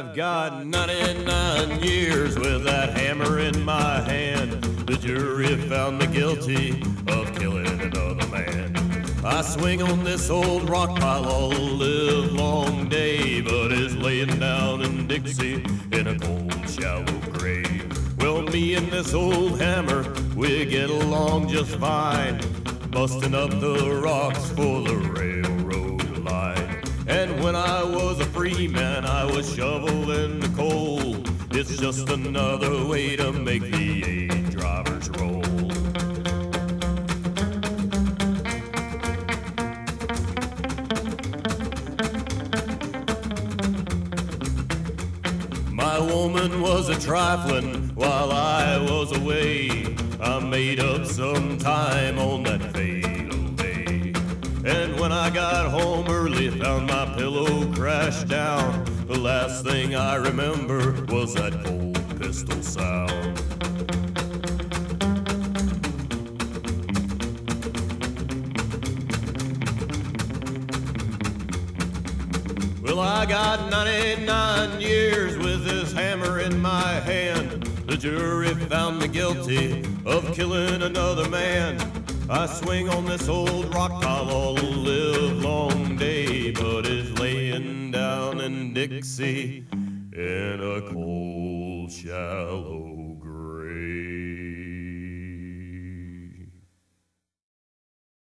I've got 99 years with that hammer in my hand. The jury found me guilty of killing another man. I swing on this old rock pile all the live long day, but is laying down in Dixie in a cold, shallow grave. Well, me and this old hammer, we get along just fine, busting up the rocks for the railroad line. And when I was a free man, I was shoveling the coal. It's just another way to make the eight drivers roll. My woman was a trifling while I was away. I made up some time on that fatal day. And when I got home early, found my pillow crashed down. The last thing I remember was that cold pistol sound. Well, I got 99 years with this hammer in my hand. The jury found me guilty of killing another man. I swing on this old rock pile all the live long day, but is laying down in Dixie in a cold, shallow